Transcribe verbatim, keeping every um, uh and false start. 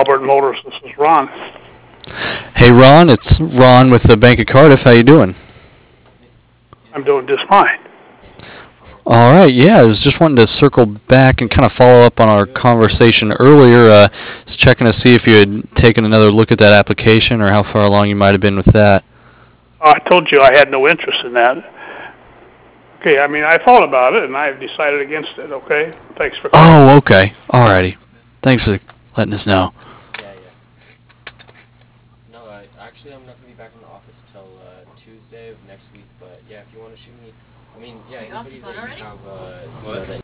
Albert Motors. This is Ron. Hey Ron, it's Ron with the Bank of Cardiff. How you doing? I'm doing just fine. All right, yeah, I was just wanting to circle back and kind of follow up on our conversation earlier. Uh, just checking to see if you had taken another look at that application or how far along you might have been with that. Oh, I told you I had no interest in that. Okay, I mean, I thought about it, and I've decided against it, okay? Thanks for calling. Oh, okay. All righty. Thanks for letting us know. Yeah, yeah. No, uh, actually, I'm not going to be back in the office till uh, Tuesday of next week, but yeah, if you want to shoot me, I mean, yeah, Are you off anybody the phone that you already? have, uh, you know, that